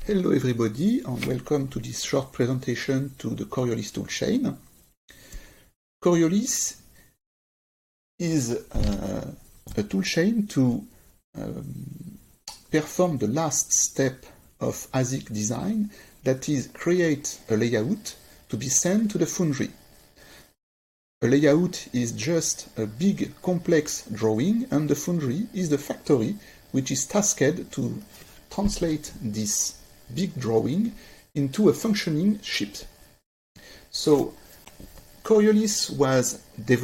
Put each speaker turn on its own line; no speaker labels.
Hello everybody and welcome to this short presentation to the Coriolis toolchain. Coriolis is a toolchain to perform the last step of ASIC design, that is, create a layout to be sent to the foundry. A layout is just a big complex drawing, and the foundry is the factory which is tasked to translate this big drawing into a functioning chip. So Coriolis was developed